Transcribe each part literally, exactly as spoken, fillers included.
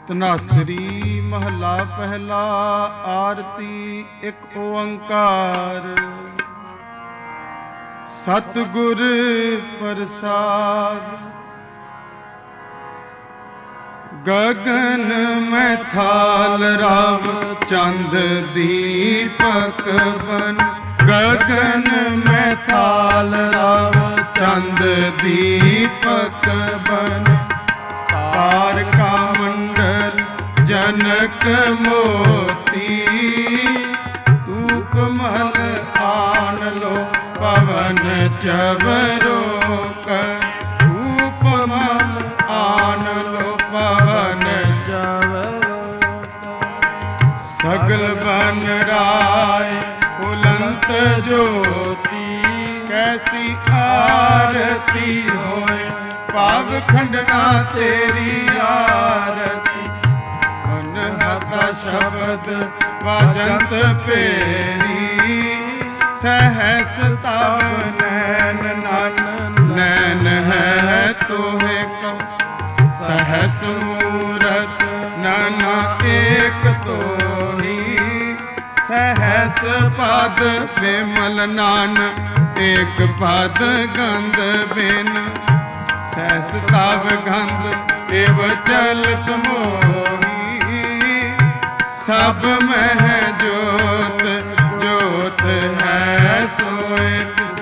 ਧਨਾਸਰੀ ਮਹਲਾ ਪਹਿਲਾ। ਆਰਤੀ ਇੱਕ ਓੰਕਾਰ। ਸਤਿਗੁਰ ਪ੍ਰਸਾਦ। ਗਗਨ ਮੈਂ ਥਾਲ ਰਾਵ ਚੰਦ ਦੀਪਕ ਬਨ। ਗਗਨ ਮੈਂ ਥਾਲ ਰਾਵ ਚੰਦ ਦੀਪਕ ਬਨ। ਤਾਰਕਾ ਮੰਡਲ ਜਨਕ ਮੋਤੀ। ਧੂਪ ਮਲ ਆਨ ਲੋ ਪਵਨ ਚਵਰੋ ਕਰ। ਧੂਪ ਮਲ ਆਨ ਲੋ ਪਵਨ ਚਵਰੋ ਕਰ। ਸਗਲ ਬਨ ਰਾਏ ਫੁਲੰਤ ਜੋਤੀ। ਕੈਸੀ ਆਰਤੀ ਹੋਏ ਪਾਵ ਖੰਡਨਾ ਤੇਰੀ ਆਰਤੀ। ਅਨਹਤਾ ਸ਼ਬਦ ਵਾਜੰਤ ਪੇਰੀ। ਸਹਸ ਤਵ ਨੈਨ ਨਨ ਨੈਨ ਹੈ ਤੋਹਿ ਕਉ। ਸਹਸ ਮੂਰਤ ਨਾਨਾ ਏਕ ਤੋਹੀ। ਸਹਸ ਪਦ ਬਿਮਲ ਨਾਨ ਏਕ ਪਦ ਗੰਧ ਬਿਨ। ਸਹਸ ਤਵ ਗੰਧ ਏਵ ਚਲਤ ਮੋਹੀ। ਸਭ ਮਹਿ ਜੋਤ ਜੋਤ ਹੈ ਸੋਇ ਤਿਸ।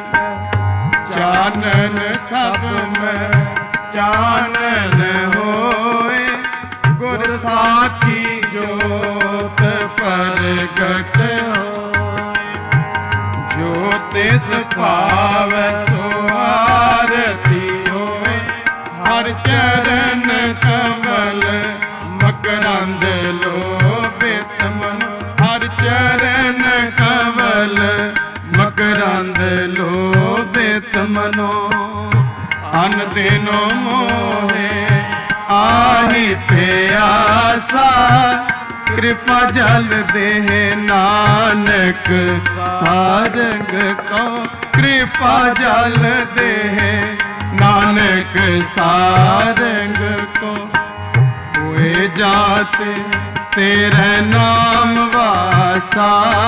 ਚਾਨਨ ਸਭ ਮਹਿ ਚਾਨਨ ਹੋਏ। ਗੁਰ ਸਾਖੀ ਜੋਤ ਪ੍ਰਗਟ ਹੋਏ। ਜੋ ਤਿਸ ਭਾਵੈ ਸੋ ਆਰਤੀ ਹੋਏ। ਹਰ ਚਰਨ ਕਮਲ ਮਕਰੰਦ ਲੋਭਿਤ ਮਨ। ਹਰ ਚਰਨ ਕਮਲ ਮਕਰੰਦ ਲੋਭਿਤ ਮਨੋ। ਅਨ ਦਿਨੋ ਮੋਹੇ ਆਹੀ ਪਿਆਸਾ। ਕਿਰਪਾ ਜਲ ਦੇਹ ਨਾਨਕ ਸਾਰੰਗ ਕਉ। ਕਿਰਪਾ ਜਲ ਦੇਹ ਨਾਨਕ ਸਾਰੰਗ ਕੋ। ਹੋਏ ਜਾਤ ਤੇਰੇ ਨਾਮ ਵਾਸਾ।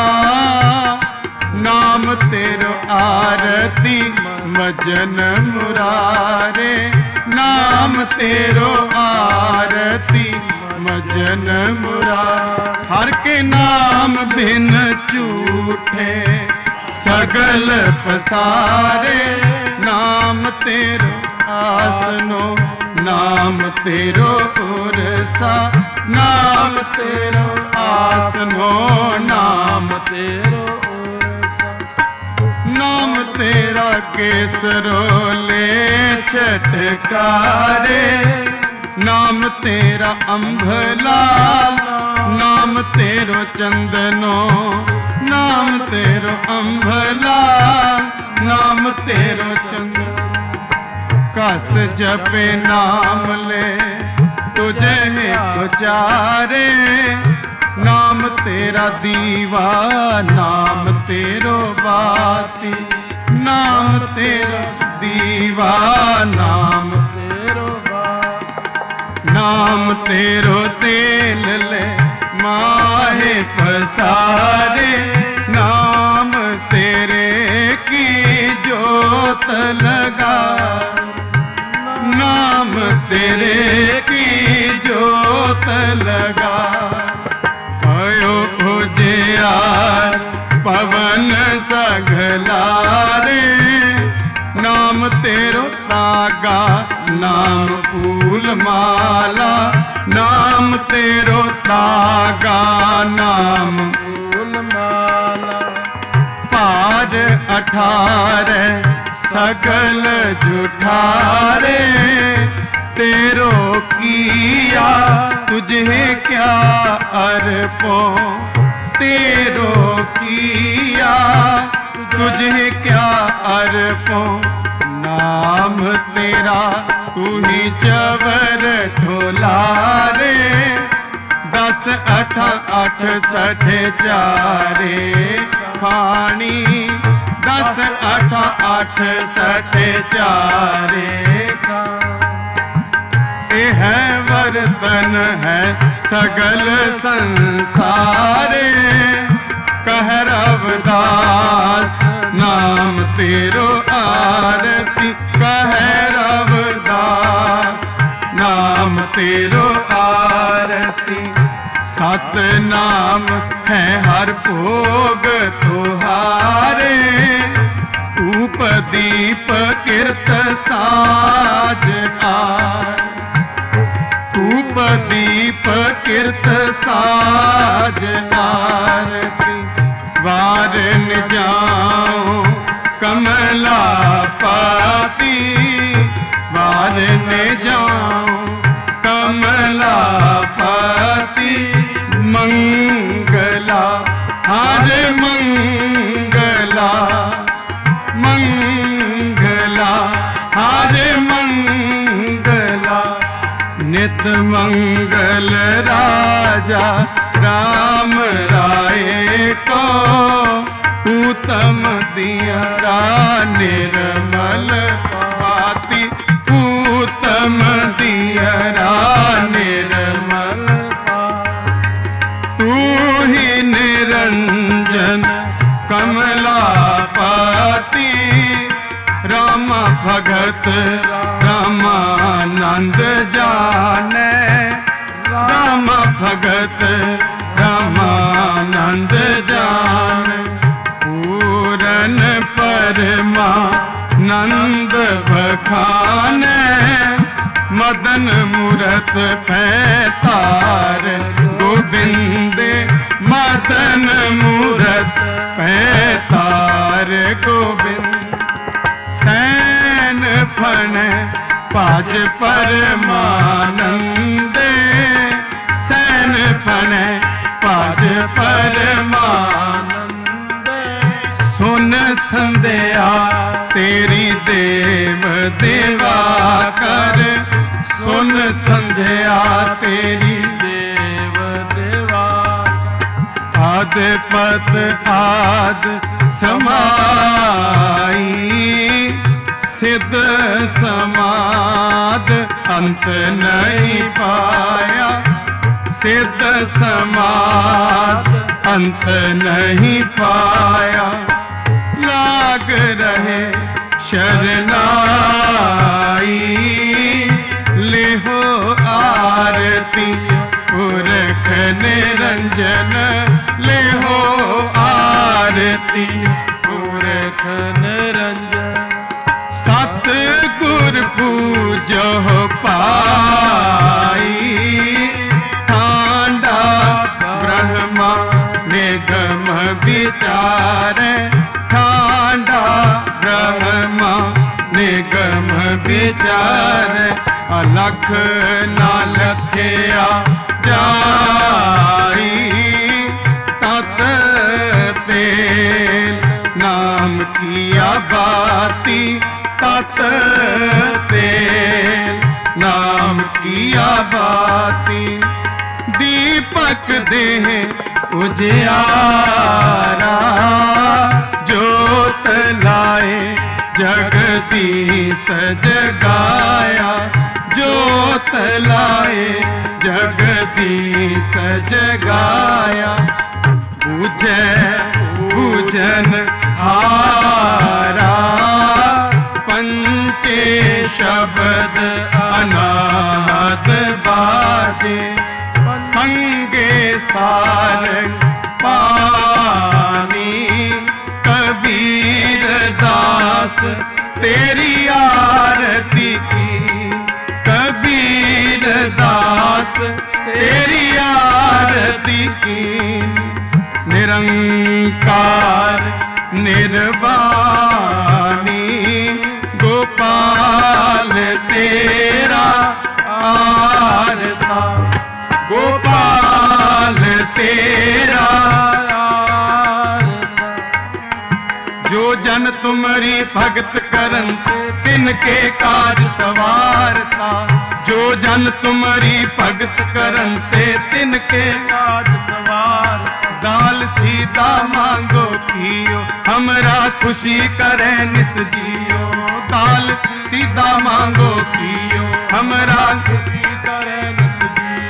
ਨਾਮ ਤੇਰੋ ਆਰਤੀ ਮਜਨ ਮੁਰਾਰੇ। ਨਾਮ ਤੇਰੋ ਆਰਤੀ ਮਜਨ ਮੁਰਾਰੇ। ਹਰ ਕੇ ਨਾਮ ਬਿਨ ਝੂਠੇ ਸਗਲ ਪਸਾਰੇ। ਨਾਮ ਤੇਰੋ ਆਸਨੋ ਨਾਮ ਤੇਰੋ ਉਰਸਾ। ਨਾਮ ਤੇਰੋ ਆਸਨੋ ਨਾਮ ਤੇਰੋ ਉਰਸਾ। ਨਾਮ ਤੇਰਾ ਕੇਸਰੋਲੇ ਛਟਕਾਰੇ। ਨਾਮ ਤੇਰਾ ਅੰਭਲਾ। ਨਾਮ ਤੇਰੋ ਚੰਦਨੋ। ਨਾਮ ਤੇਰੋ ਅੰਭਲਾ। ਨਾਮ ਤੇਰੋ ਚੰਦਨ। ਕਸ ਜਪੇ ਨਾਮ ਲੈ ਤੁਝੇ ਉਚਾਰੇ। ਨਾਮ ਤੇਰਾ ਦੀਵਾ ਨਾਮ ਤੇਰੋ ਬਾਤੀ। ਨਾਮ ਤੇਰਾ ਦੀਵਾ ਨਾਮ ਤੇਰੋ ਬਾਤੀ। ਨਾਮ ਤੇਰੋ ਤੇਲ ਲੈ ਮਾਹੇ ਪਸਾਰੇ। ਨਾਮ ਤੇਰੇ ਕੀ ਜੋਤ ਲਗਾ। ਨਾਮ ਤੇਰੇ ਕੀ ਜੋਤ ਲਗਾ। भयो ਉਜਿਆਰ ਪਵਨ ਸਗਲਾਰੇ। ਨਾਮ ਤੇਰੋ ਤਾਗਾ ਨਾਮ ਫੂਲ ਮਾਲਾ। ਨਾਮ ਤੇਰੋ ਤਾਗਾ ਨਾਮ ਫੂਲ ਮਾਲਾ। ਭਾਜ ਅਠਾਰੈ ਸਗਲ ਜੁਠਾਰੇ। ਤੇਰੋ ਕੀਆ ਤੁਝੇ ਕਿਆ ਅਰਪੋ। ਤੇਰੋ ਕੀਆ ਤੁਝੇ ਕਿਆ ਅਰਪੋ। ਨਾਮ ਤੇਰਾ ਤੂ ਹੀ ਚਵਰ ਢੋਲਾਰੇ। ਦਸ ਅਠ ਅਠ ਸਠ ਚਾਰੇ ਖਾਣੀ। ਦਸ ਅਠ ਅਠ ਸਠ ਚਾਰੇ ਖਾਣੀ। ਇਹ ਹੈ ਵਰਤ रतन है सगल संसारे। कह रविदास नाम तेरो आरती, कह रविदास नाम तेरो आरती। सत नाम है हर भोग तुहारे, धूप दीप किरत साज आर। धूप दीप किरत साज आरती। वारन जाऊं कमला पाती, वारन जाऊं कमला पाती। मंगला हरे मंगला, मंगला हरे मंगला। नित मंगल राजा राम राय को, उत्तम दियरा निर्मल भांति। उत्तम दियरा निर्मल भांति। तू ही निरंजन कमलापति, राम भगत रामानंद जाने। राम भगत रामानंद जाने। पूरन परमानंद बखाने, मदन मूरत पैतार गोविंद। मदन मूरत पैतार गोविंद। सैन फन पाज परमानंदे, सैन फन पाज परमानंदे। सुन संध्या तेरी देव देवा कर, सुन संध्या तेरी देव देवा। आद पद आद समाई, सिद्ध समाद अंत नहीं पाया। सिद्ध समाद अंत नहीं पाया। लाग रहे शरनाई, लेहो आरती पुरख निरंजन। लेहो आरती पुरख निरंजन। सत गुर पूजो पाई, ठांडा ब्रह्मा निगम विचार। ठांडा ब्रह्मा निगम विचार। अलख ना लखया जाई, तत तेल नाम किया बाती। तत तेल नाम किया बाती। दीपक देह उजियारा, जोत लाए जगदीश जगाया। जोत लाए जगदीश जगाया। पूजै पूजन हारा, पंचे शब्द अनाहत बाजे। संगे सारंग पानी, कबीर दास तेरी आरती की। कबीर दास तेरी आरती की। निरंकार निर्वाणी, गोपाल तेरा आरता। गोपाल तेरा आरता। जो जन तुमरी भगत करन, तिनके काज सवारता। जो जन तुमरी भगत करन ते, तिनके काज सवार। दाल सीधा मांगो कियो, हमरा खुशी करे नित जियो। दाल सीधा मांगो कियो, हमरा खुशी करे नित जियो।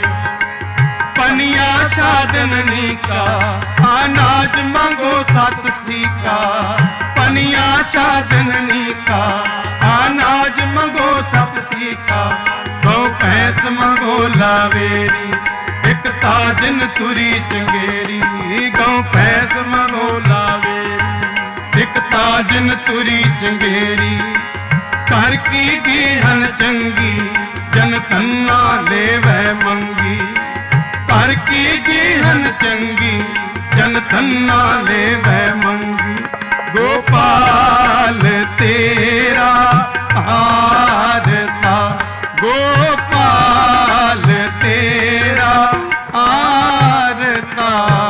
पनिया छादननी का, अनाज मंगो सत सीका। पनिया छादननी का, अनाज मंगो सत सीका। गौ भैंस मंगो लावेरी, एक ताजन तुरी चंगेरी। गौ भैंस मंगो लावेरी, एक ताजन तुरी चंगेरी। कर की गीहन चंगी, जन धन्ना लेवै मंगी। कर की गीहन चंगी, जन धन्ना लेवै मंगी। गोपाल तेरा आरता, गोपाल तेरा आरता।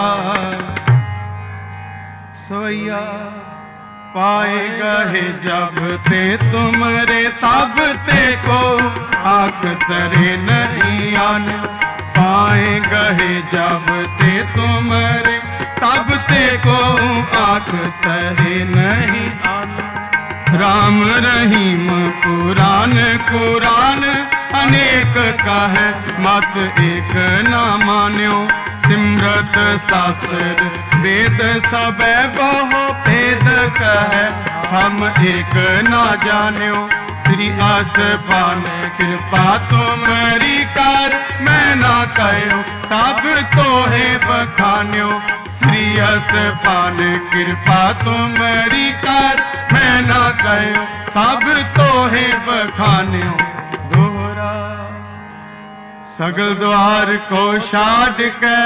सोया पाए गहे जब ते तुमरे, तब ते को आख तरे नहीं आन। पाए गहे जब ते तुमरे, तब ते को आख तरे नहीं आन। राम रहीम पुराण कुरान, अनेक कहे मत एक ना मान्यो। सिमरत शास्त्र वेद सब बहु भेद कहे, हम एक ना जान्यो। श्री आसपान कृपा तुमरी कर, मैं ना कहो सब तो है बखान्यो। श्री आसपान कृपा तुमरी कर, मैं ना कहो सब तो है बखान्यो। दोहरा सगल द्वार को छाड़ के,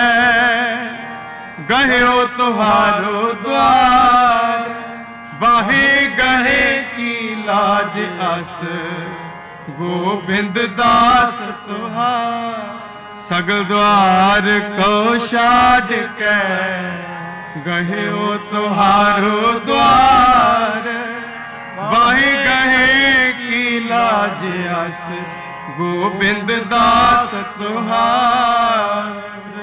गहे तुहारो द्वार। बाहे गहे की लाज अस, गोबिंद दास सुहार। सगल द्वार को छाड़ के, गहे तुहारो द्वार। बाहे गहे की लाज अस, गोबिंद दास सुहार।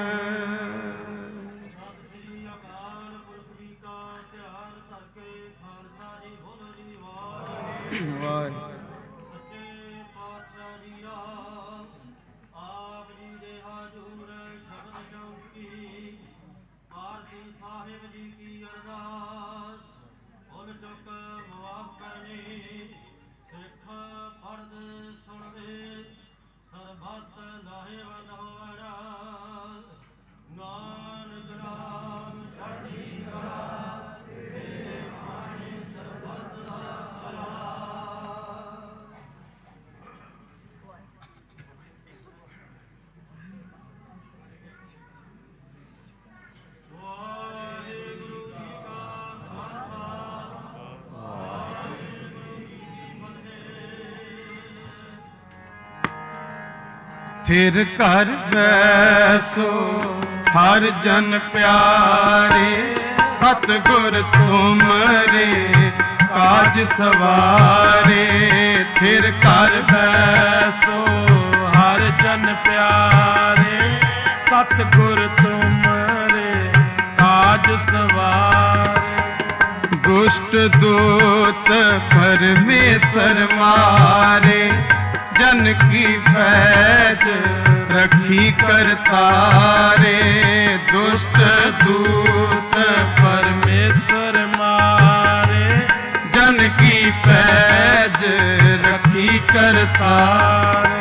फिर कर बैसो हर जन प्यारे, सतगुर तुमरे काज सवारे। फिर कर बैसो हर जन प्यारे, सतगुर तुमरे काज सवारे। दुष्ट दूत परमेश्वर मारे, जन की फैज रखी करतारे। दुष्ट दूत परमेश्वर मारे, जन की फैज रखी करतारे।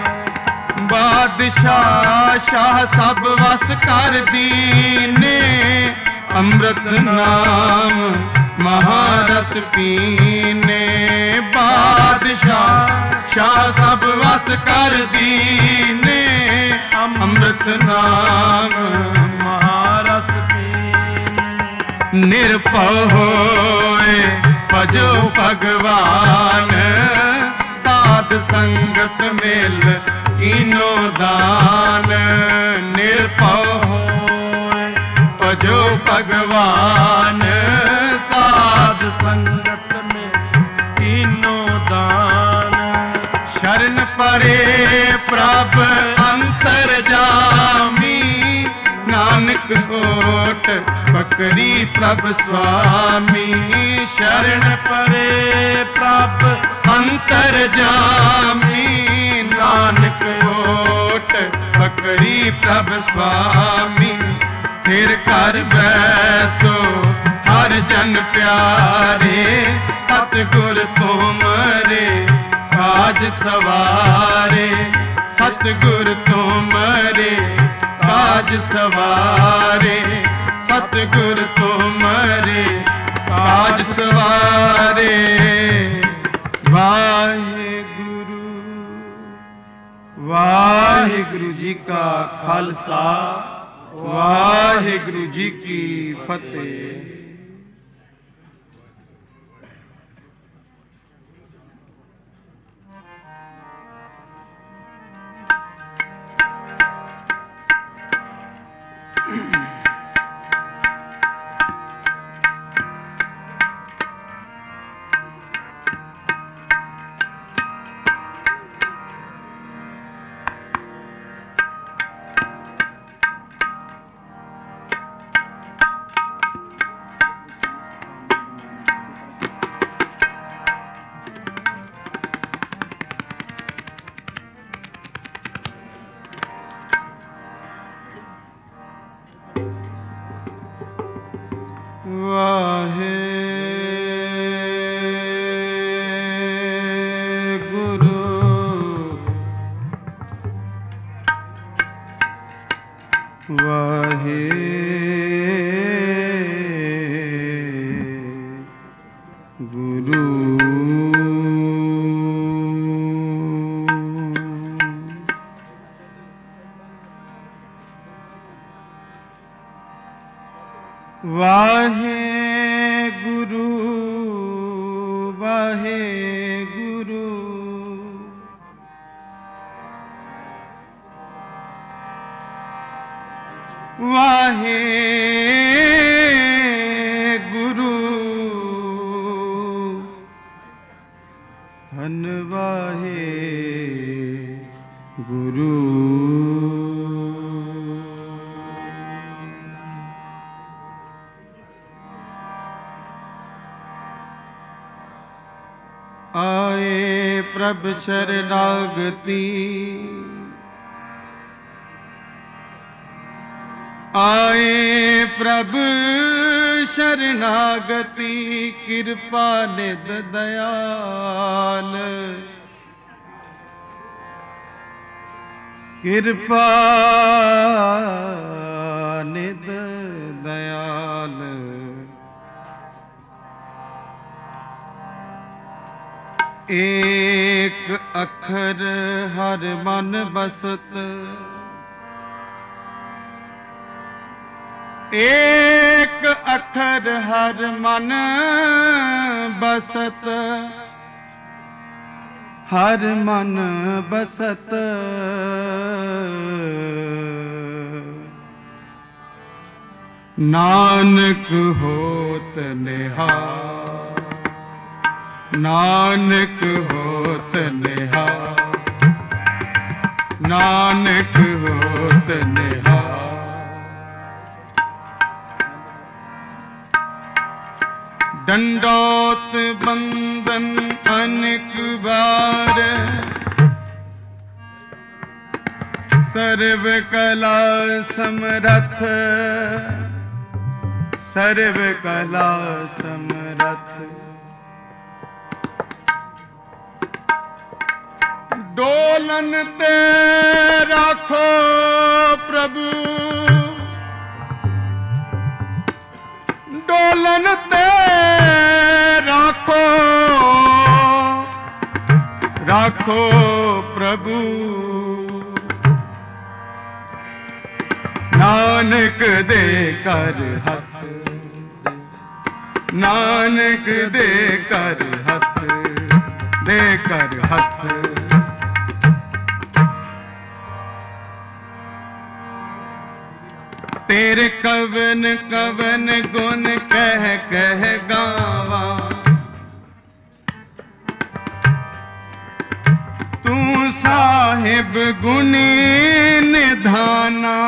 बादशाह शाह सब वस कर दीने, अमृत नाम महारस पीने। बादशाह शाह सब वस कर दीने, अमृत नाम महारस पीने। निर्भय होए भजो भगवान, साध संगत मेल कीनो दान। निर्भय होए भजो भगवान, साध संगत में कीनो दान। शरण परे प्रभ अंतर जामी, नानक ओट पकड़ी प्रभ स्वामी। शरण परे प्रभ अंतर जामी, नानक ओट पकड़ी प्रभ स्वामी। मेर घर बैसो हर जन प्यारे, सतगुर तुमरे काज सवारे, सतगुर तुमरे काज सवारे, सतगुर तुमरे काज सवारे। वाहिगुरु वाहिगुरु जी का खालसा, वाहिगुरु जी की फतेह। वाहेगुरु वाहेगुरु वाहेगुरु हन वाहेगुरु। आए प्रभ शरणागति, आए प्रभ शरणागति, कृपा निध दयाल, कृपा निध दयाल। एक अखर हर मन बसत, एक अखर हर मन बसत, हर मन बसत। नानक होत निहाल, नानक होत निहाल, नानक होत निहाल। दंडोत बंदन अनेक बार, सर्व कला समरथ, सर्व कला समरथ। डोलन ते राखो प्रभु, डोलन ते राखो, राखो प्रभु। नानक दे कर हथ, नानक दे कर हथ, दे कर हथ। तेरे कवन कवन गुण कह कह गावा, तू साहिब गुणी निधाना।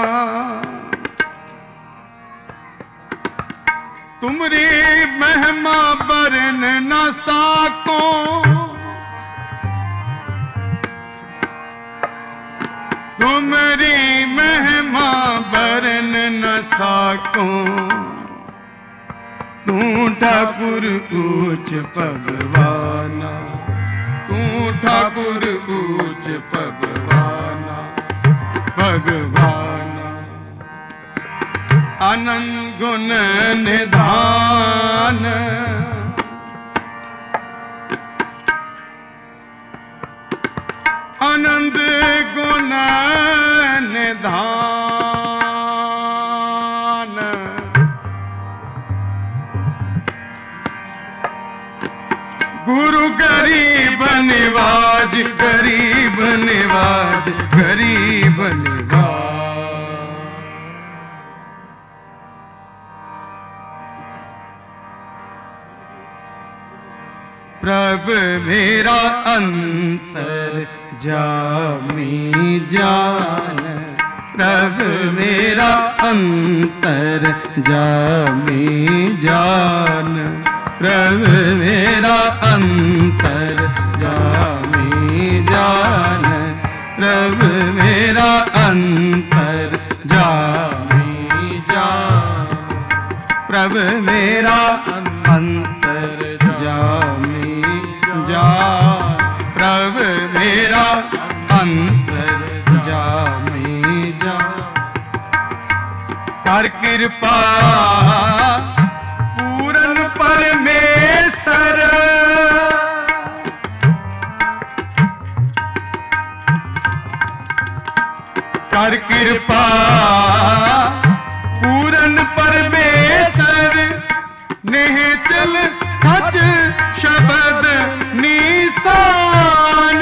तुमरी महिमा बरन न साको, तुमरी महिमा बर बरन न साकों, तू ठाकुर ऊंच भगवाना, तू ठाकुर ऊंच भगवाना, भगवाना। आनंद गुण निधान, आनंद गुण निधान, गुरु गरीब निवाज, गरीब निवाज, गरीब निवाज। प्रभु मेरा अंतर जामी जान, प्रभु मेरा अंतर जामी जान, प्रभु मेरा अंतर जामी जान, प्रभु मेरा अंतर जामी जान, प्रभु मेरा अंतर जामी जान, प्रभु मेरा अंतर जामी जान। कर कृपा पूरन परमेश्वर, कर कृपा पूरन परमेश्वर, निश्चल सच शब्द निशान,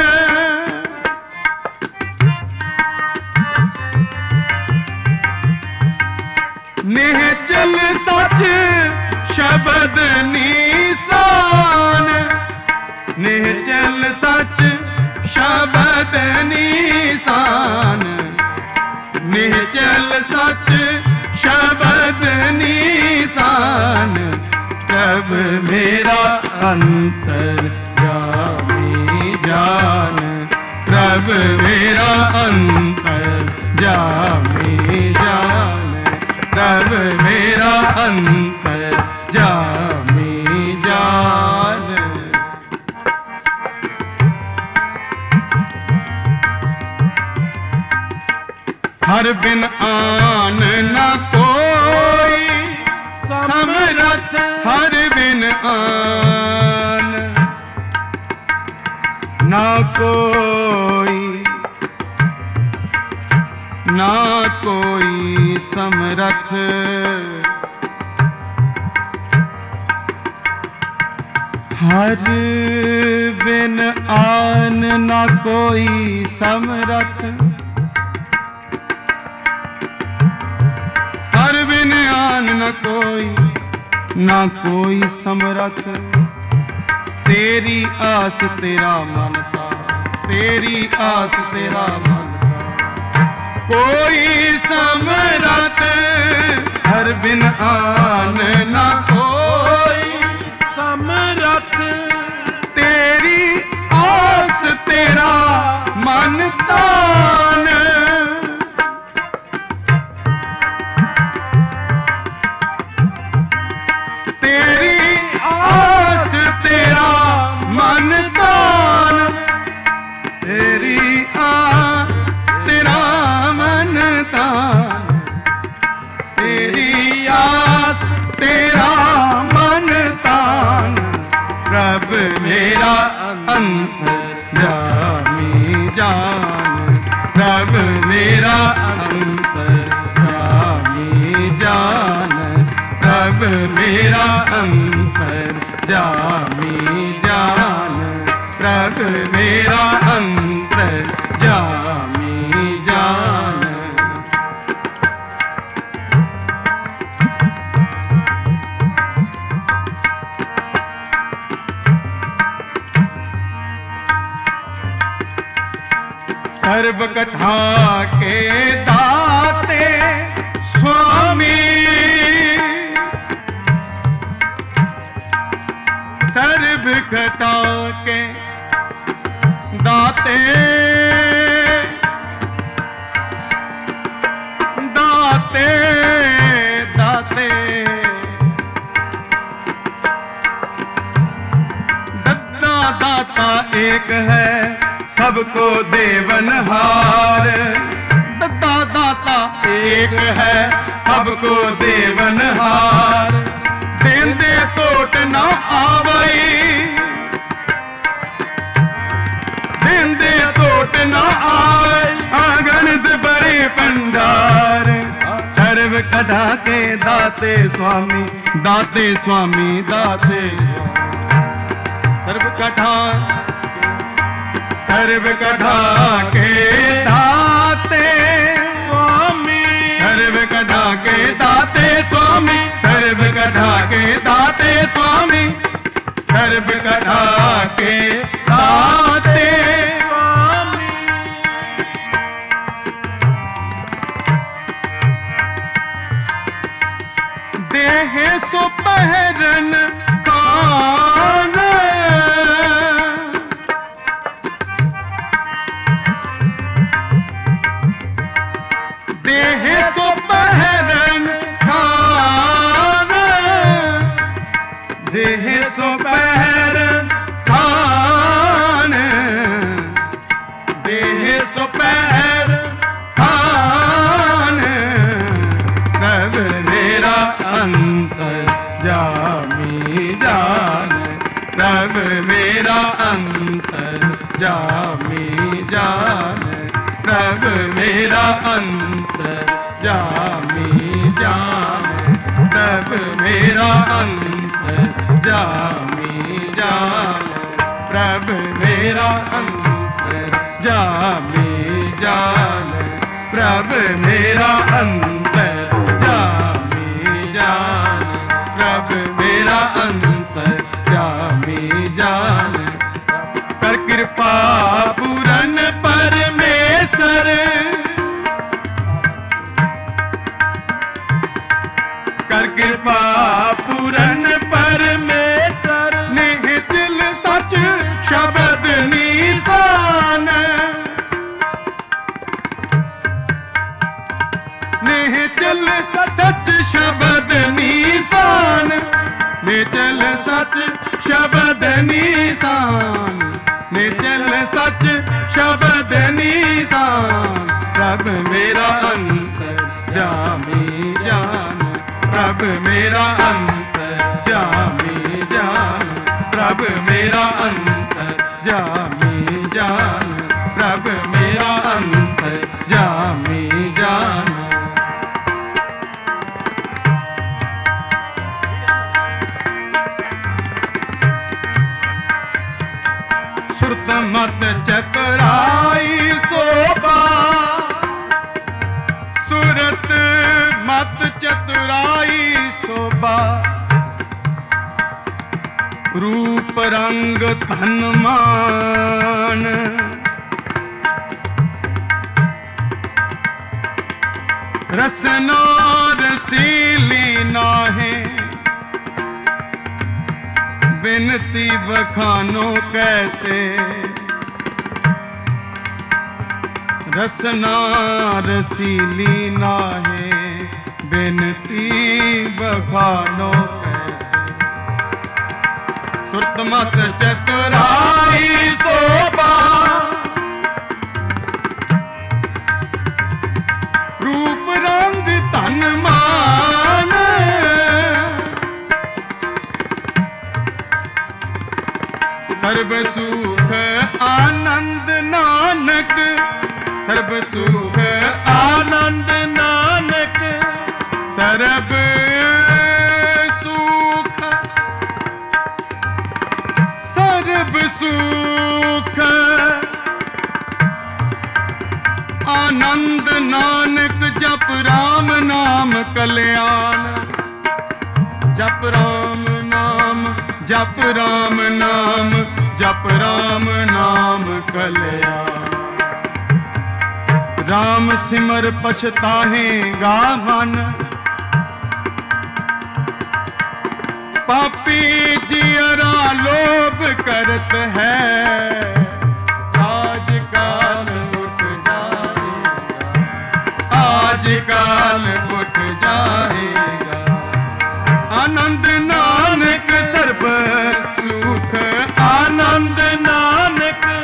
निश्चल सच शब्द निशान, निश्चल सच शब्द निशान, निश्चल सच शब्द निशान। प्रभु मेरा अंतर जामी जान, प्रभु मेरा अंतर जामी जान, प्रभु मेरा अंतर जामी जान। हर बिन आन न कोई समरथ, हर बिन आन न कोई, न कोई समरथ, हर बिन आन न कोई समरथ, हर बिन आन न कोई, न कोई समरथ। तेरी आस तेरा मनता, तेरी आस तेरा मनता, कोई समरथ, हर बिन आन न कोई समरथ। तेरी आस तेरा मनतान, तेरी आस तेरा मनतान, तेरी आस तेरा मनतान, तेरी आस तेरा मनतान। प्रभु मेरा अंतर जामी जान, प्रभु मेरा अंतर जामी जान, प्रभु मेरा अंतर जामी जान, प्रभु मेरा अंतर जामी जान। सर्व कथा के दाते स्वामी, सर्व कथा के दाते, दाते एक है सबको देवनहार। दाता दाता एक है सबको देवनहार। देंदे टोट ना आवई, देंदे टोट ना आवई, अगणित बड़े भंडार। सर्व कथा के दाते स्वामी, दाते स्वामी, दाते सर्व कथा, सर्व कथा के दाते स्वामी, सर्व कथा के दाते स्वामी, सर्व कथा के दाते स्वामी, सर्व कथा के दाते स्वामी। देह सो पहरन कान, देह सो पहरन कान, देह सो पहरन कान, देह सो पहरन कान। प्रभ मेरा अंतर जामी जान, प्रभ मेरा अंतर जामी जान, प्रभ मेरा अंतर जामी जान, प्रभ मेरा अंतर जामी जान, प्रभ मेरा अंतर जामी जान, प्रभ मेरा अंतर जामी जान, प्रभ मेरा अंतर जामी जान। कर कृपा पूरन परमेश्वर, कर कृपा पूरन परमेश्वर। निहिचल सच शब्द निशान, निहिचल सच शब्द निशान, निचल सच शब्द निशान, निचल सच शब्द निशान। प्रभ मेरा अंतर जामी जान, प्रभ मेरा अंतर जामी जान, प्रभ मेरा अंतर जामी जान, प्रभ मेरा अंतर जामी जान। सुरत मत चतुराई शोभा, सुरत मत चतुराई शोभा। रूप रंग धन मान, रसना रसीली नाहे। बिनती बखानो कैसे, रसना रसीली नाहे। बिनती बखानो कैसे, सुरत मत चतुराई शोभा। रूप रंग तन मान, सर्व सुख आनंद नानक, सर्व सुख आनंद नानक। सर्व सुख, सर्व सुख आनंद नानक। जप राम नाम कल्याण, जप राम नाम, जप राम नाम, जप राम नाम कल्याण। राम सिमर पछताहेगा मन, पापी जियरा लोभ करत है। आज काल उठ जाएगा, आज काल उठ जाएगा। आनंद नानक सर्व सुख आनंद नानक।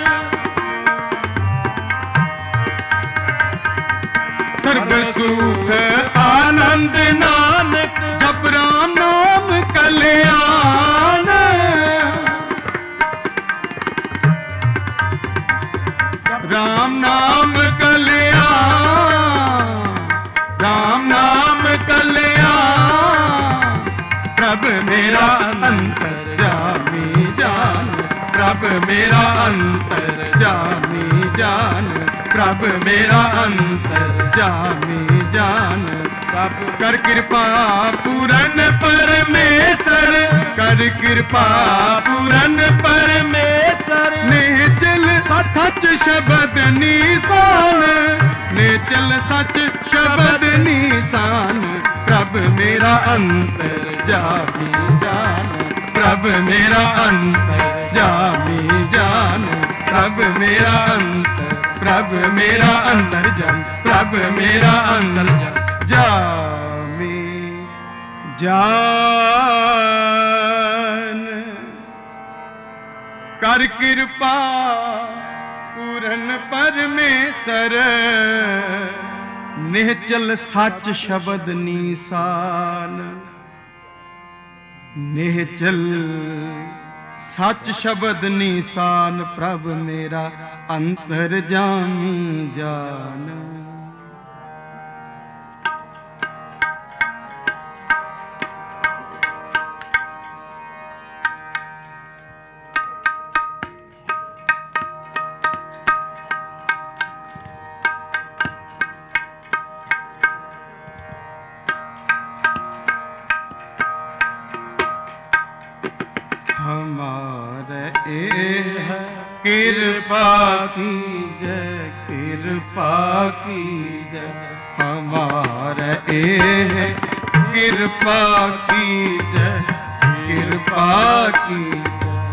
सर्व सुख आनंद नानक जप राम नाम कल्याण। राम नाम कल्याण, राम नाम कल्याण। प्रभ मेरा अंतर्यामी जान, प्रभ मेरा अंतर्यामी जान, प्रभ मेरा अंतर्यामी जान। कर कृपा पूरन परमेश्वर, कर कृपा पूरन परमेश्वर। निश्चल सच शब्द निशान, निश्चल सच शब्द निशान। प्रभ मेरा अंतर्यामी जान, प्रभ मेरा अंतर्यामी जान, प्रभ मेरा अंतर, प्रभ मेरा अंतर जान, प्रभ मेरा अंतर जामी जान। कर कृपा पूरन परमेश्वर, निश्चल सच शब्द निशान। निश्चल सच शब्द निशान, प्रभ मेरा अंतर्यामी जान। हमारे ए कृपा कीजय, कृपा कीजय। हमारे ए कृपा कीजय, कृपा कीजय।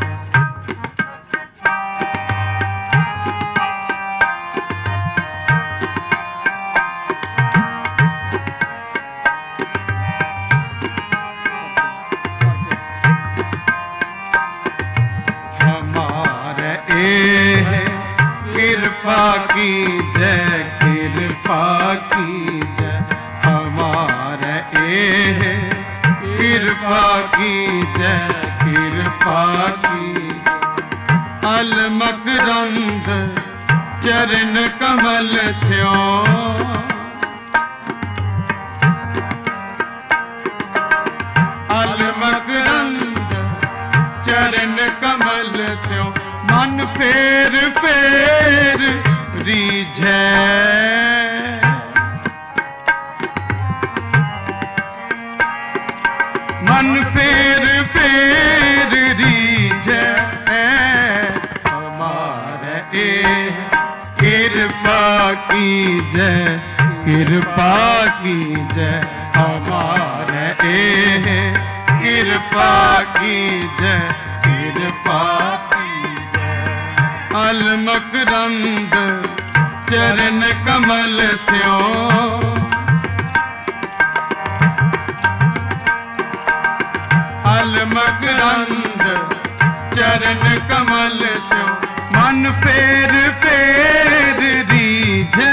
कृपा कीजय, कृपा कीजय। हमारे ए कृपा कीजय, कृपा कीजय। अलमकरंद चरण कमल स्यों, अलमकरंद चरण कमल स्यों। मन फेर फेर रीझै, मन फेर फेर रीझै। हमारे ए कृपा कीजय, कृपा कीजय। हमारे ए कृपा कीजय, कृपा अलमकरंद चरण कमल स्यों, अलमकरंद चरण कमल स्यों। मन फेर फेर रीझै,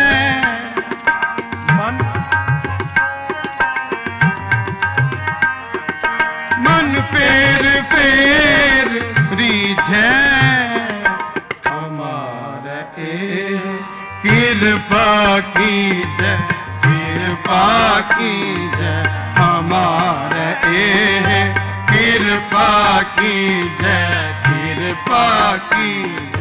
मन मन फेर फेर रीझै। कृपा कीजय, कृपा कीजय। हमारे ए कृपा कीजय, कृपा कीजय।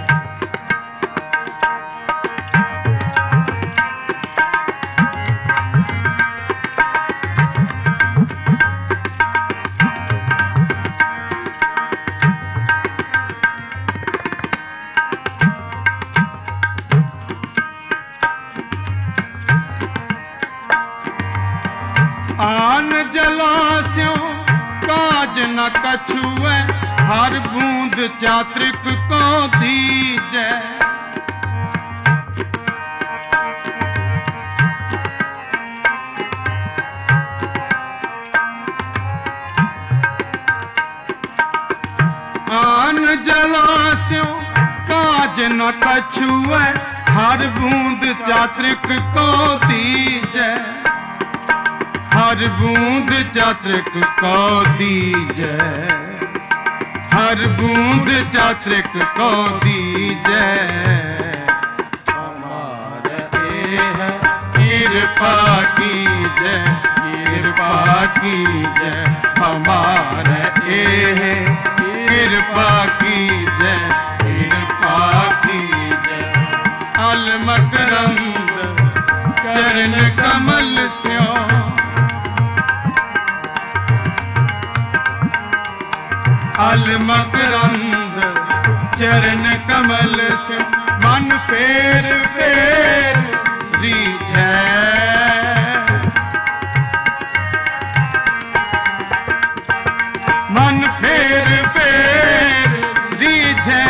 आन जलास्यों काज न कछुए, हर बूंद चात्रिक को दीजै। आन जलास्यों काज न कछुए, हर बूंद चात्रिक को दीजै, हर बूंद चात्रिक को दीजै, हर बूंद चात्रिक को दीजै। हमारे एह कृपा कीजै, कृपा कीजै, हमारे एह कृपा कीजै, कृपा कीजै। अल मकरंद चरण कमल स्यों, अल मकरंद चरण कमल स्यों। मन फेर फेर रीझै, मन फेर फेर रीझै।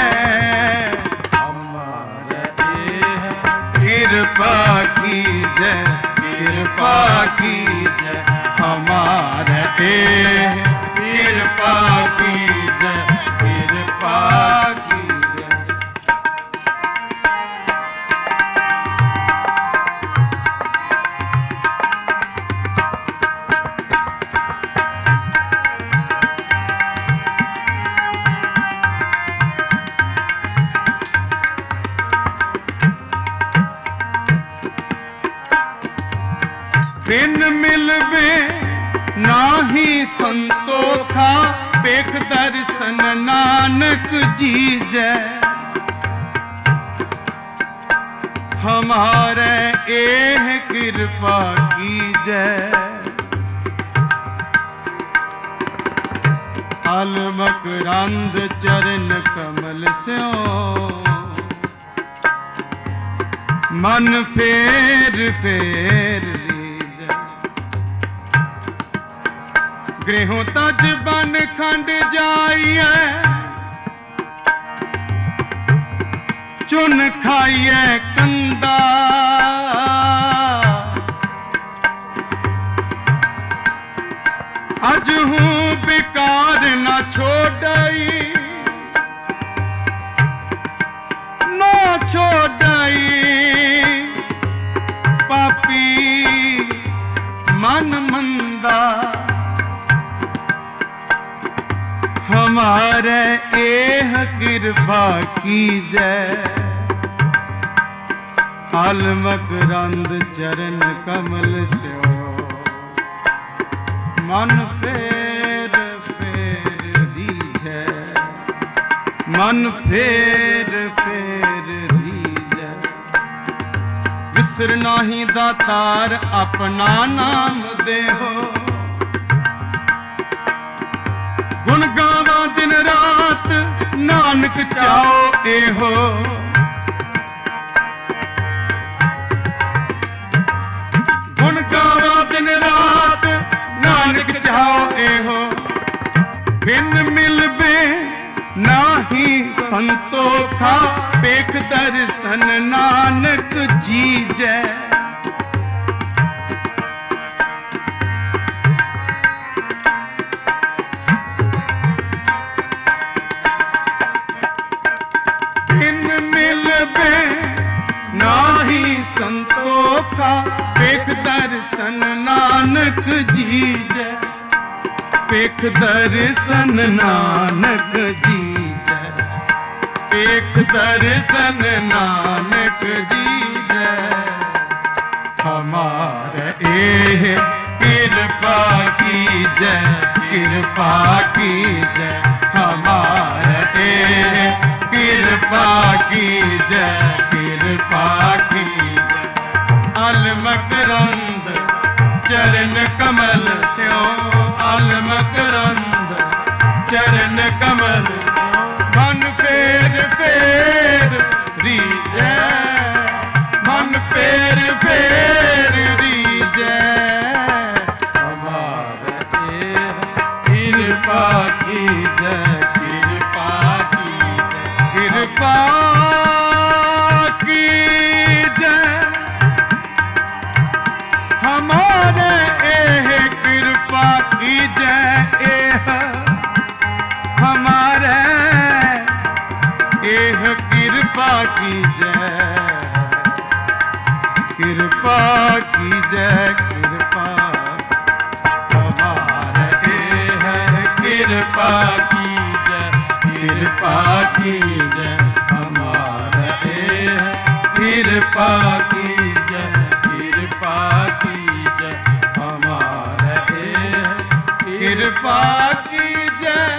हमारे एह कृपा कीजै, कृपा कीजै, हमारे एह कृपा कीजै, कृपा कीजै। बिन मिलवे नाही संतोखा, पेख दर्शन नानक जीजै। हमारे एह कृपा कीजै, अल मकरंद चरण कमल स्यों। मन फेर फेर गृहों तज बन खंड जाइए, चुन खाइए कंदा। अज हूँ बेकार न छोड़ई, न छोड़ई पापी मन मंदा। हमारे एह कृपा कीजै, अल मकरंद चरण कमल स्यों। मन फेर फेर रीझै, मन फेर फेर रीझै। विसर नाही दातार अपना नाम देहो, गुण गावा दिन रात नानक चाओ एहो। गुण गावा दिन रात नानक चाओ एहो। बिन मिलबे नाही संतोखा, पेख दर्शन नानक जीजै। नाही संतोखा, पेख दर्शन नानक जीजै। पेख दर्शन नानक जीजै, पेख दर्शन नानक जीजै। हमारे एह कृपा कीजै, कृपा कीजै, हमारे एह कृपा कीजै, कृपा कीजै। अल मकरंद चरण कमल स्यों, अल मकरंद चरण कमल स्यों। मन फेर फेर रीझै, मन फेर फेर रीझै। हमारे एह कृपा कीजै, कृपा कीजै, कृपा कीजै। हमारे एह कृपा कीजै, एह हमारे एह कृपा कीजै। जय कृपा हमारे है कृपा की जय कृपा की जय हमारे है कृपा की जय कृपा की जय हमारे है कृपा की जय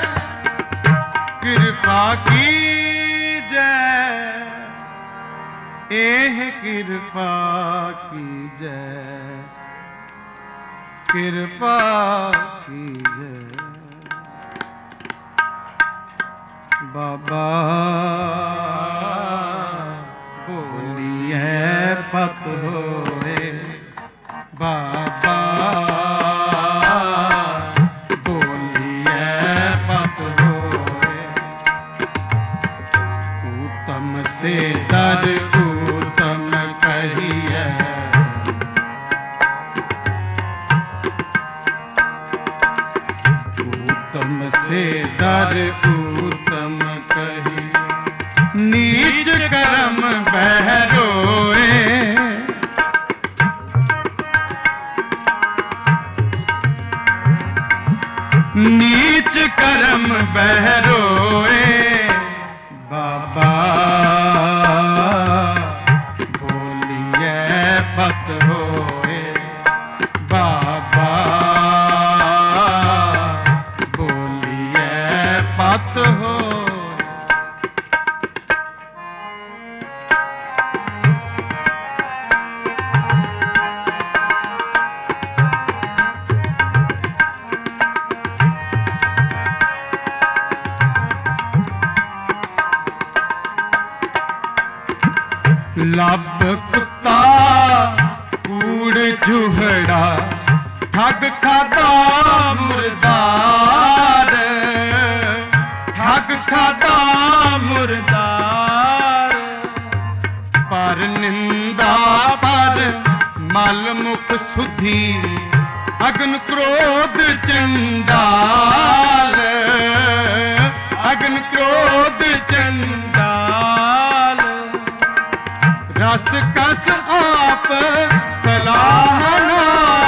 कृपा की जय एह कृपा की जय कृपा की जय बाबा बोलिए पत होए बाबा बोलिए पत होए उत्तम से दर उत्तम कहिए उत्तम से दर उत्तम कही नीच कर्म बहरोए नीच कर्म बहरोए बाबा बोलिए पत होए बाबा बोलिए पत हो लब कुत्ता कूड़ चूहड़ा ठग खादा मुर्दार ठग खादा मुर्दार पर निंदा पर मल मुख सुधी अग्न क्रोध चंडाल अग्न क्रोध चंडाल रस कस आप सलाहना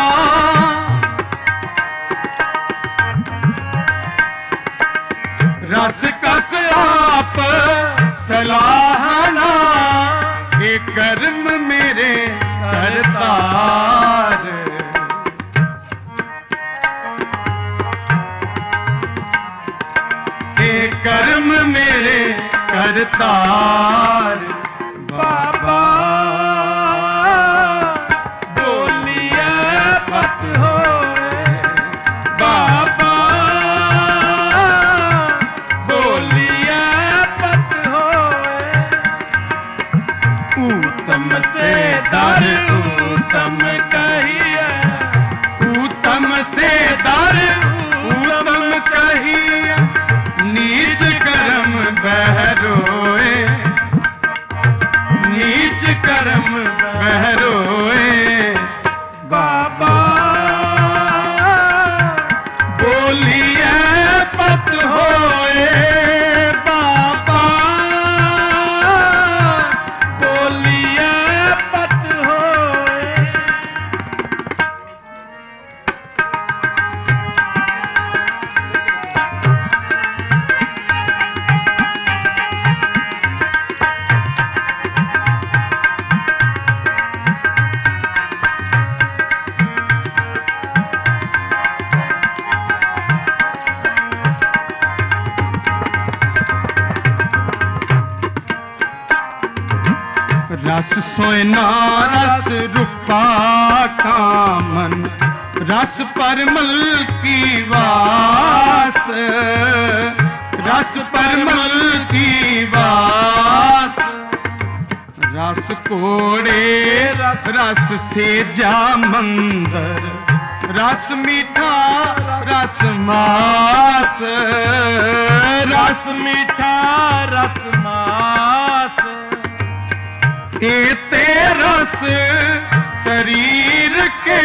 रस कस आप सलाहना ये कर्म मेरे करतार ये कर्म मेरे करतार बाबा बोलिए पत होए बाबा बोलिए पत होए उत्तम से दर उत्तम कहिए उत्तम से दर उत्तम कहिए नीच कर्म बहरोए नीच कर्म बहरोए बाबा बोलिए पत होए बाबा बोलिए पत होए रस सोयना रस रूपा कामन रस परमल की वास रस परमल की वास रस कोड़े रस से जा मंदर रस मीठा रस मास रस मीठा रस मास एते रस शरीर के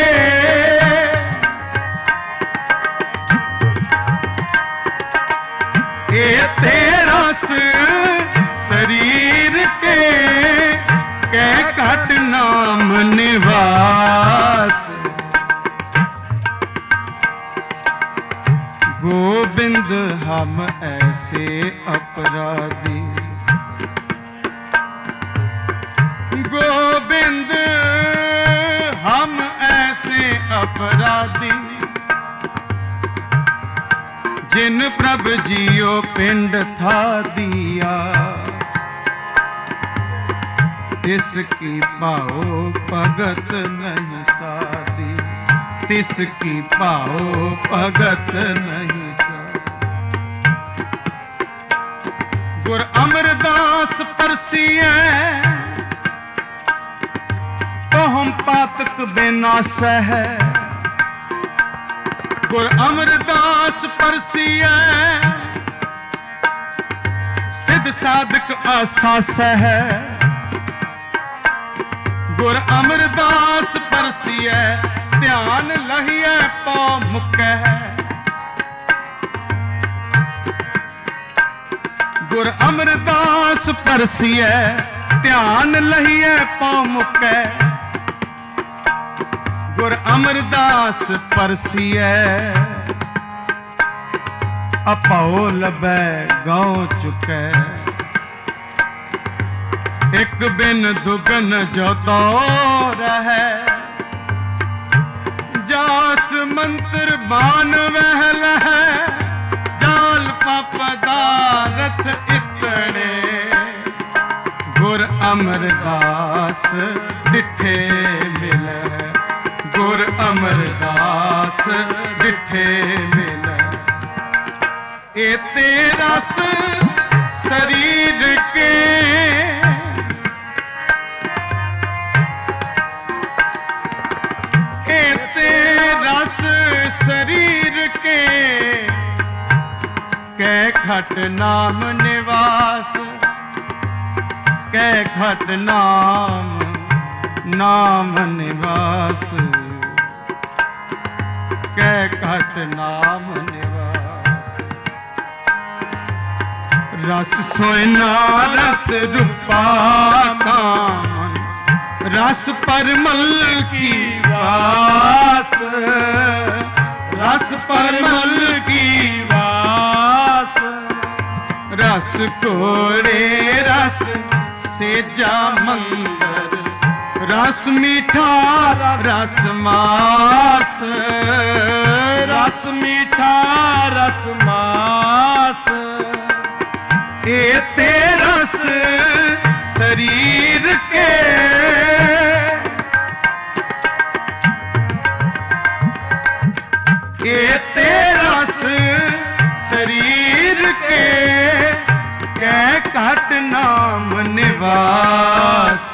एते रस शरीर के कै घट नाम निवास निवास। गोविंद हम ऐसे अपराधी, गोविंद हम ऐसे अपराधी, जिन प्रभ जियो पिंड था दिया, तिसकी पाओ भगत नहीं साधी, तिसकी पाओ भगत नहीं साधी। गुर अमरदास परसिए तो हम पातक बेनास है, गुर अमरदास परसिए सिद्ध साधक आसास है, गुर अमरदास परसिए ध्यान लहिए पौ मुकै, गुर अमरदास परसिए ध्यान लहिए पौ मुकै, गुर अमरदास परसिए अपौ लबै गाँव चुकै, एक बिन दुगन जो तो रहे, जास मंत्र बान वहल है, जाल पदारथ इतने, गुर अमरदास डिठे मिले, गुर अमरदास डिठे मिले। ए तेरा शरीर के शरीर के कै खट नाम निवास, कै खट नाम नाम निवास, कै खट नाम निवास। रस सोयना रस रूपा कामन, रस परमल की वास, रस परमल की वास। रस कोड़े रस सेजा मंदर, रस मीठा रस मास, रस मीठा रस मास। ए ते रस शरीर के ए तेरस शरीर के कै खट नाम निवास।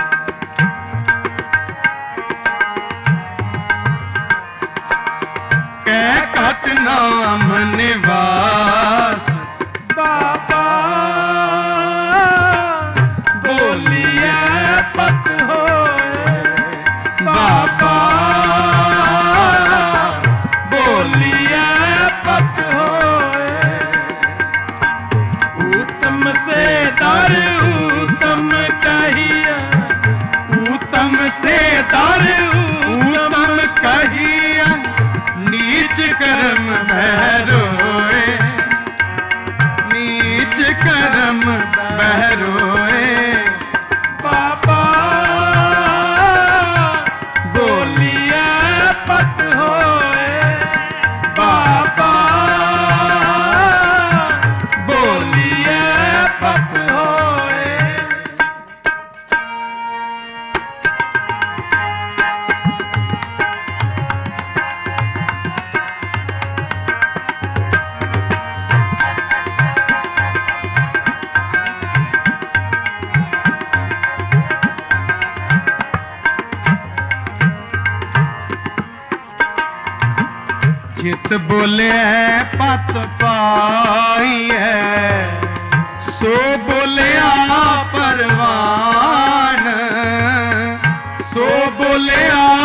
कै खट नाम निवास। बाबा बोलिए पत होए, बाबा बोलिए पत होए। उत्तम से दर उत्तम कहिए, उत्तम से दर उत्तम कहिए। नीच कर्म बहरोए, नीच कर्म बहरोए। बाबा बोलिए पत होए, बाबा बोलिए पत होए। चित बोले पत पाइए, सो बोले परवान, सो बोले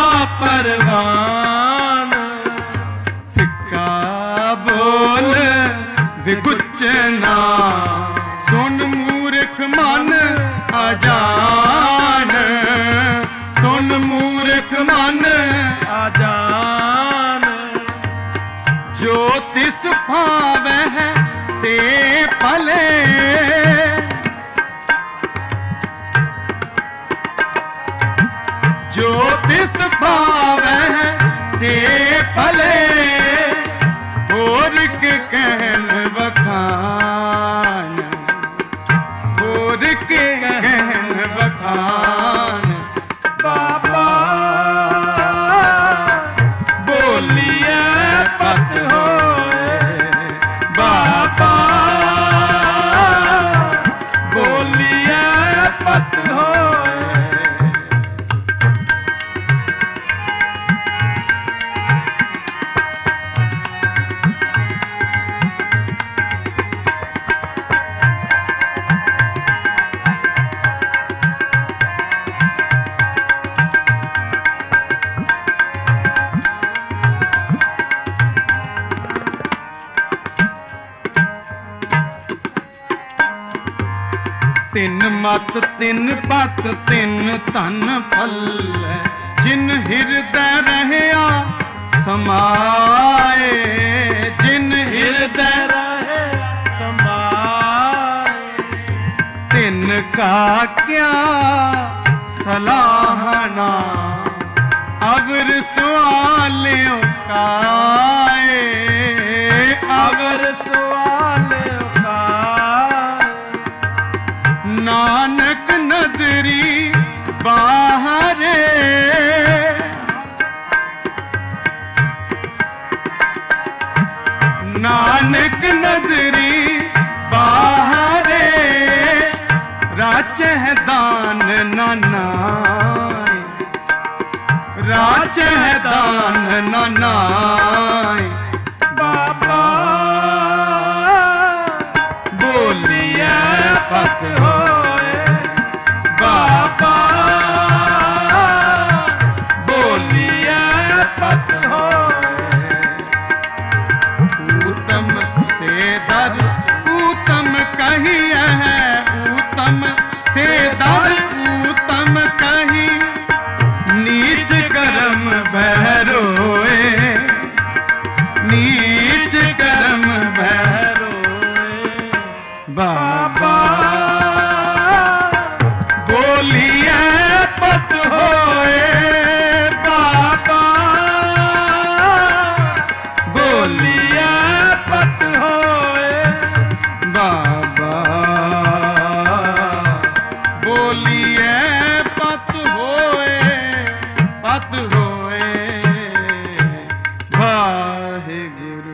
परवान। फिक्का बोल विगुचना, सुन मूर्ख मन अजान, सुन मूर्ख मन फले जो तिस भावै से फले और के कहन बखान और के कहन बखान बाबा बोलिए पत होए बाबा बोलिए पत होए। तिन मत तिन पत तिन तन फल जिन हृदय रहया समाए जिन हृदय रहे समाए तिन का क्या सलाहना अवर सवालों का अवर सवालों का नानक नदरी बाहरे नानक नदरी बाहरे राचह दान नानाय राचह दान नानाय बाबा बोलिए पत होए बाबा बोलिए पत होए। उत्तम से दर उत्तम कहिए है उत्तम से दर उत्तम कही नीच कर्म बहरोए नीच कर्म बहरोए बाबा बोलिए पत होए बाबा बोलिए पत होए बाबा बोलिए पत होए पत होए वाहिगुरु।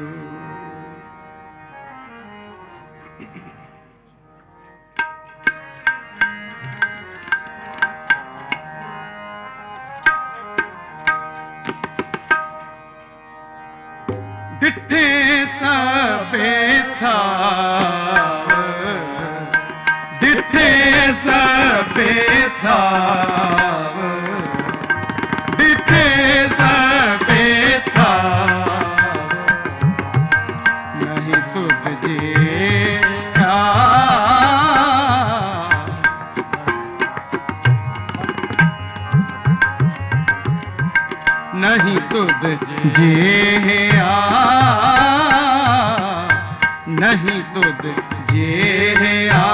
डिठे सबे थाव डिठे सबे थाव डिठे सबे थाव नहीं तुझ जे नहीं तुद जे आ नहीं तुद जे आ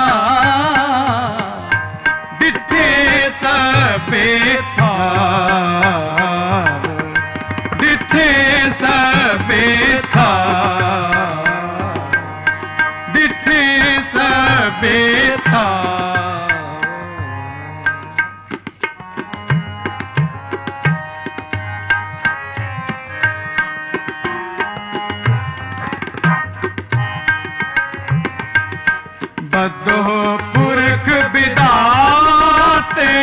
डिठे सबे थाव डिठे सबे थाव डिठे सबे थाव बदो पुरख बिदाते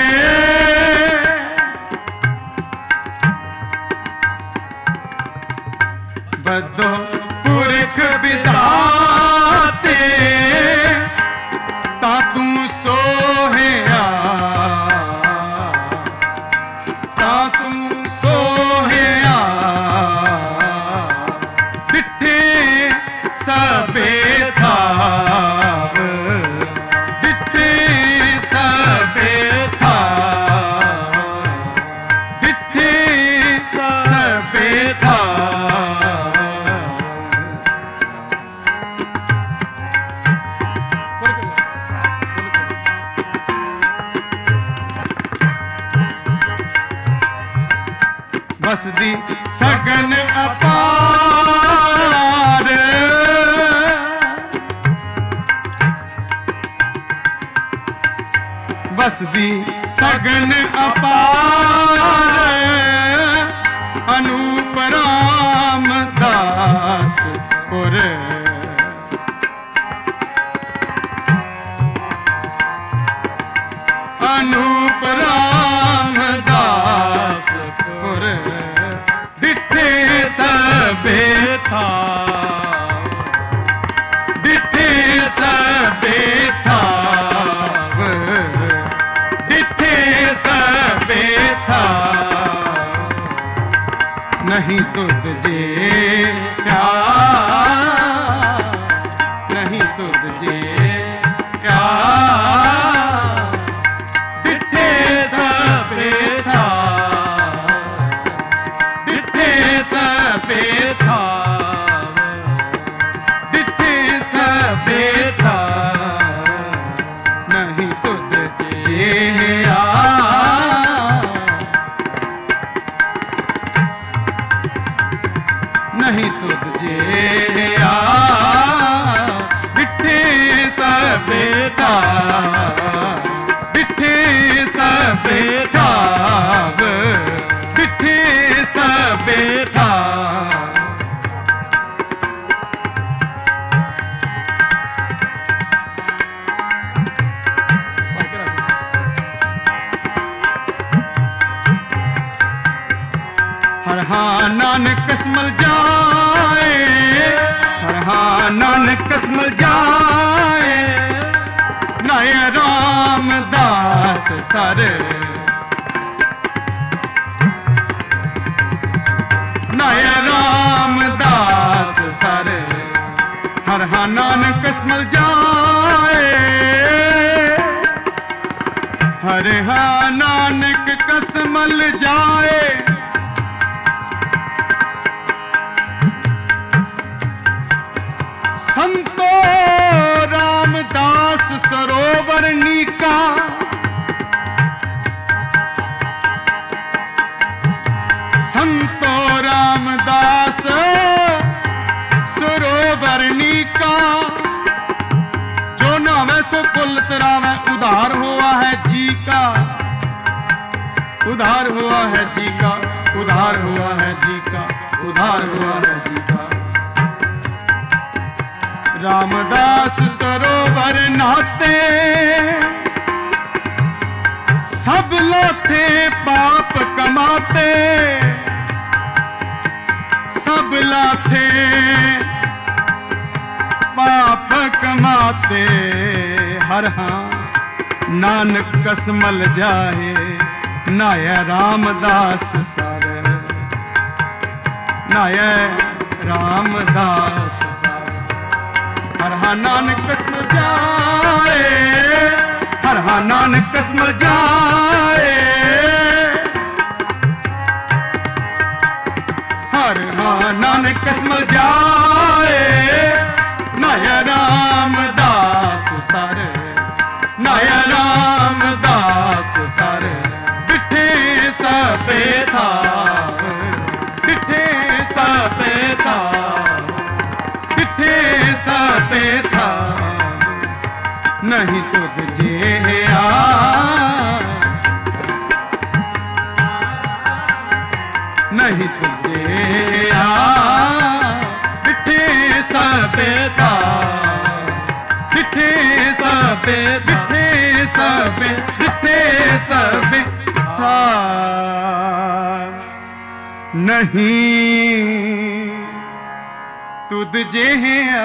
बदो पुरख बिदाते ता तू सोहया ता तू सोहया डिठे सबे थाव डिठे सबे थाव डिठे सबे थाव बसदी सगन अपार, बसदी सगन अपार, अनूप रामदास पुर। अनूप रामदास पुर, दिठे सबे था, दिठे सबे था, दिठे सबे था, नहीं तुझ जे प्यार, नहीं तुझ जे प्यार, दिठे सबे था, दिठे सबे था, दिठे सबे था, नहीं तुझ जे आ, नहीं तुझ जे आ, दिठे सबे था, दिठे सबे था, दिठे सबे था। हर हाँ नानक कसमल जाए, हर हाँ नानक कसमल जाए, नाय रामदास सर, नाय रामदास सर, हर हाँ नानक कसमल जाए, हर हाँ नानक कसमल जाए, संतो रामदास सरोवर नीका, संतो रामदास सरोवर नीका, जो नावे सो कुल तरावे, उधार हुआ है जी का, उधार हुआ है जी का, उधार हुआ है जी का, उधार हुआ है जी का। रामदास सरोवर नहाते, सब लोथे पाप कमाते, सब लाथे पाप कमाते, हर हाँ नानक कसमल जाए, नाय रामदास सर, नाय रामदास सर, हर हाँ नानक कसमल जाए, हर हाँ नानक कसमल जाए, हर हाँ नानक कसमल जाए, नाय रामदास सर, नाय रामदास सर, दिठे सबे था, दिठे सबे था, दिठे सबे था, नहीं तुझ जे आ, नहीं तुझ जे आ, दिठे सबे था, दिठे सबे, दिठे सबे, दिठे सबे था, नहीं तुझ जे आ,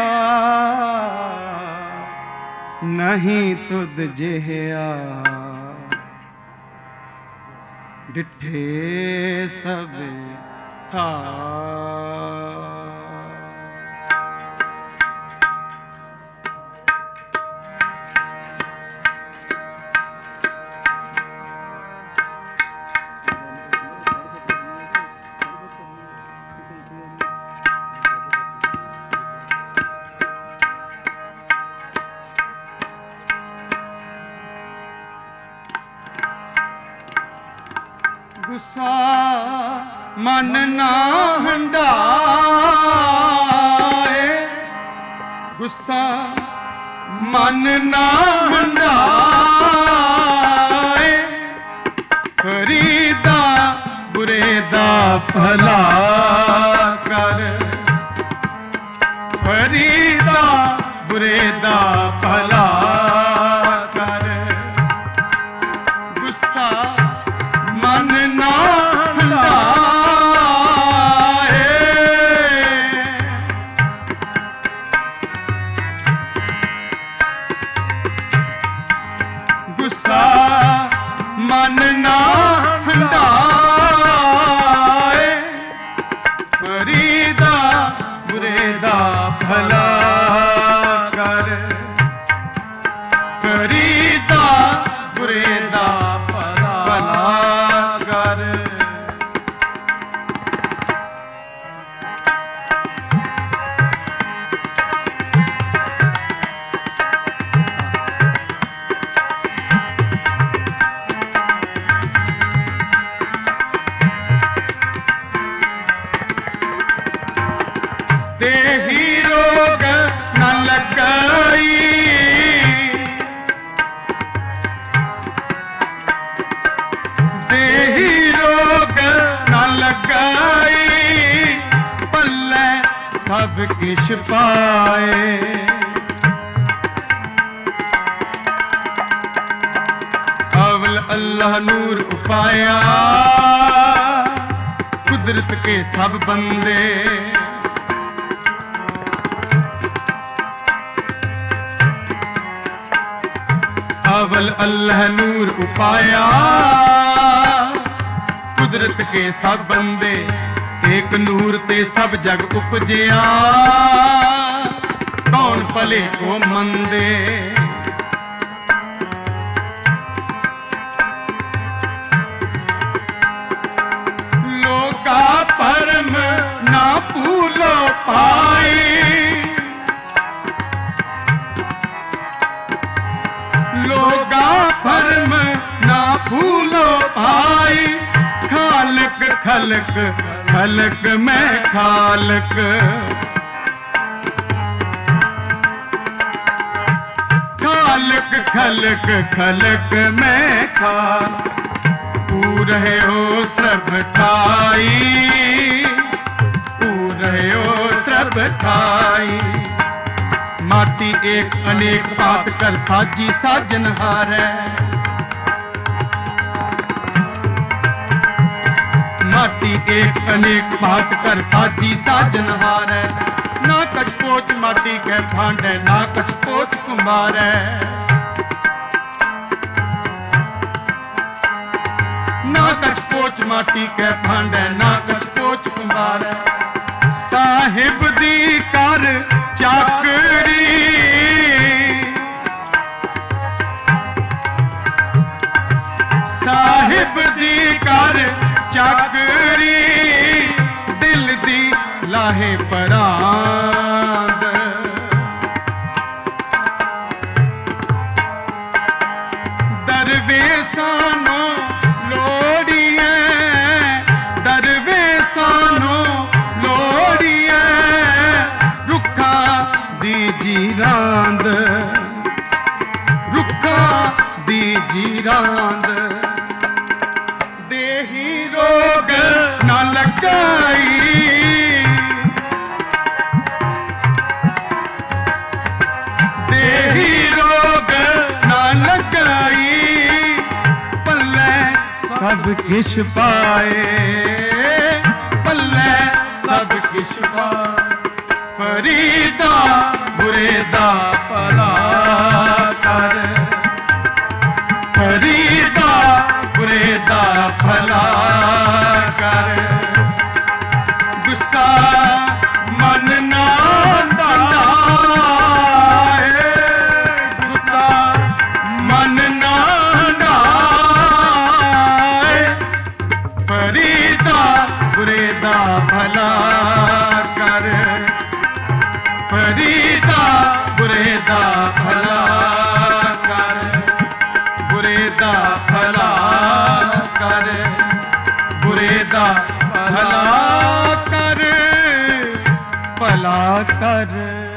नहीं तुझ जे आ, डिठे सब था। गुस्सा मन ना हंडाए, गुस्सा मन ना हंडाए, फरीदा बुरे दा भला कर, फरीदा बुरे दा भला कर, गुस्सा मन ना हंडाए, गुस्सा मन ना हंडाए, फरीदा बुरे दा भला कर, फरीदा बुरे दा भला कर। देही रोग न लगाई, देही रोग न लगाई, पल्ले सब किश पाए, अवल अल्लाह नूर उपाया, कुदरत के सब बंदे, अवल अल्लाह नूर उपाया, कुदरत के सब बंदे, एक नूर ते सब जग उपजिया, कौन भले को मंदे, लोका परम ना भूलो पाई, लोगा भरम ना भूलो भाई, खालक खलक खलक मैं खालक, खालक खलक खलक मैं खाल, पूरे हो सर्व ठाई, पूरे हो सर्व ठाई, माटी एक अनेक बात कर साजी साजनहार है, माटी एक अनेक बात कर साजी साजनहार है, ना कछ पोच माटी के भांडे, ना कछ पोच कुम्हार है, ना कछ पोच माटी के भांडे, ना कछ पोच कुम्हार है, साहिब दी कर चाकरी, साहिब दी कर चाकरी, दिल दी लाहे परांद, दरवेसानो लोड़िए, दरवेसानो लोड़िए, रुखा दी जीरांद, रुखा दी जीरांद, देही रोग न लगाई, देही रोग न लगाई, पल्ले सब किश पाए, पल्ले सब किश पाए, फरीदा बुरे दा भला कर, फरीदा बुरे दा भला कर, गुस्सा मन ना हंडाए, गुस्सा मन ना हंडाए, फरीदा बुरे दा भला कर, फरीदा बुरे दा भला कर, बुरे दा भला कर, बुरे दा भला ਕਰ।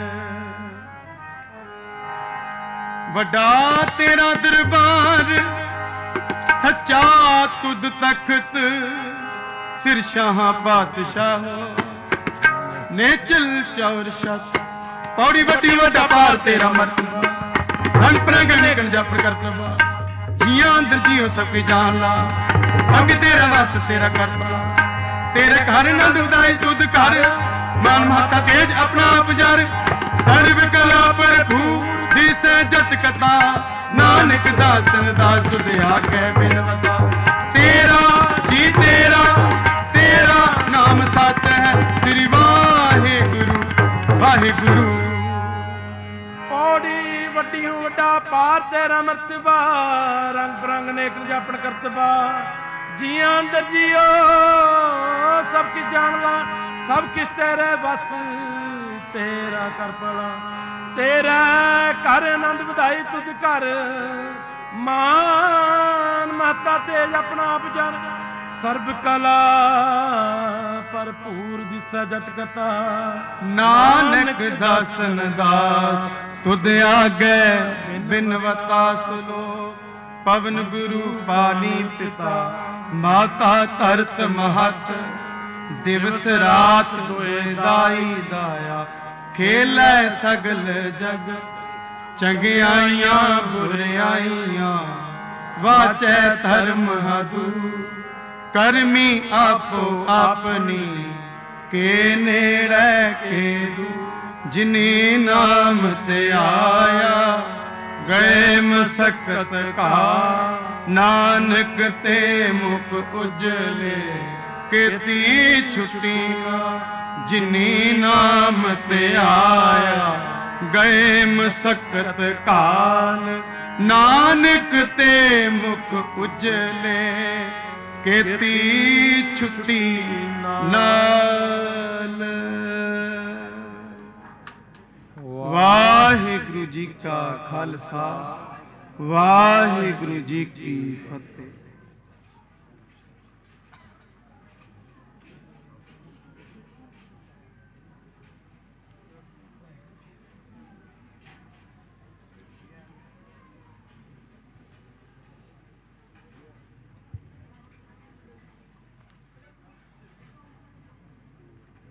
ਵੱਡਾ ਤੇਰਾ ਦਰਬਾਰ ਸੱਚਾ ਤੁਧ ਤਖਤ, ਸਿਰ ਸ਼ਾਹਾਂ ਪਾਤਸ਼ਾਹ ਨੇ ਚਲ ਚੌਰ ਸ਼ਾਹ। ਪੌੜੀ ਵੱਡੀ ਵੱਡਾ ਪਾਰ ਤੇਰਾ ਮਰਤਬਾ, ਰੰਗ ਪ੍ਰੰਗਣੇ ਗੰਜਾ ਪ੍ਰਕਰਤਵਾ। ਜੀਆਂ ਅੰਦਰ ਜੀਓ ਸਭ ਕੀ ਜਾਨ ਲਾ, ਸਭ ਤੇਰਾ ਵਸ ਤੇਰਾ ਕਰਤਾ। ਤੇਰੇ ਘਰ ਨੰਦ ਉਦਾਈ ਤੁਧ ਕਰ, ਮਾਨ ਮਹਾਤਾ ਤੇਜ ਆਪਣਾ ਆਪ ਜਰ। ਸਰਬ ਕਲਾ ਪ੍ਰਭੂ ਦਿਸੈ ਜਤ ਕਤਾ, ਨਾਨਕ ਦਾਸਨ ਦਾਸ ਤੁਧ ਆਗੇ ਬਿਨਵਤਾ। ਤੇਰਾ ਜੀ ਤੇਰਾ ਤੇਰਾ ਨਾਮ ਸਤ ਹੈ, ਸ੍ਰੀ ਵਾਹਿਗੁਰੂ ਵਾਹਿਗੁਰੂ। ਪੌੜੀ ਵੱਡੀ ਵੱਡਾ ਪਾਰ ਤੇਰਾ ਮਰਤਬਾ, ਰੰਗ ਬਰੰਗ ਨੇਕ ਜਾਪਣ ਕਰਤਬਾ। ਜੀਆਂ ਅੰਦਰ ਜੀਓ ਸਭ ਕੀ ਜਾਣਦਾ, ਸਭ ਕਿਸ ਤੇਰੇ ਬਸ ਤੇਰਾ ਕਰ ਭਲਾ। ਤੇਰਾ ਘਰ ਆਨੰਦ ਵਧਾਈ ਤੁਧ ਘਰ, ਮਾਨ ਮਹਤਾ ਤੇਜ ਆਪਣਾ ਆਪ ਜਨ। ਸਰਬ ਕਲਾ ਭਰਪੂਰ ਦਿਸੈ ਜਤ ਕਤਾ, ਨਾਨਕ ਦਾਸਨ ਦਾਸ ਤੁਧ ਆਗੇ ਬਿਨਵਤਾ। ਸੁਲੋ ਪਵਨ ਗੁਰੂ ਪਾਣੀ ਪਿਤਾ, ਮਾਤਾ ਧਰਤ ਮਹਤ। ਦਿਵਸ ਰਾਤ ਦੋਏ ਦਾਈ ਦਾਇਆ, ਖੇਲੇ ਸਗਲ ਜਗ। ਚੰਗਿਆਈਆਂ ਬੁਰਿਆਈਆਂ ਵਾਚੈ ਧਰਮ ਹਦੂ, ਕਰਮੀ ਆਪੋ ਆਪਣੀ ਕੇ ਨੇੜੇ ਕੇ ਦੂ। ਜਿਨੀ ਨਾਮ ਤੇ ਆਇਆ ਗਏ ਮਸਕਤ ਕਾ, ਨਾਨਕ ਤੇ ਮੁਖ ਉਜਲੇ ਕੀਤੀ ਛੁੱਟੀਆਂ। ਜਿਨੀ ਨਾਮ ਤੇ ਆਇਆ ਗਏ ਮਸਕਤ ਕਾਲ, ਨਾਨਕ ਤੇ ਮੁਖ ਉਜਲੇ ਕੀਤੀ ਛੁੱਟੀ ਨਾਲ। ਵਾਹਿਗੁਰੂ ਜੀ ਕਾ ਖਾਲਸਾ, ਵਾਹਿਗੁਰੂ ਜੀ ਕੀ ਫਤਿਹ।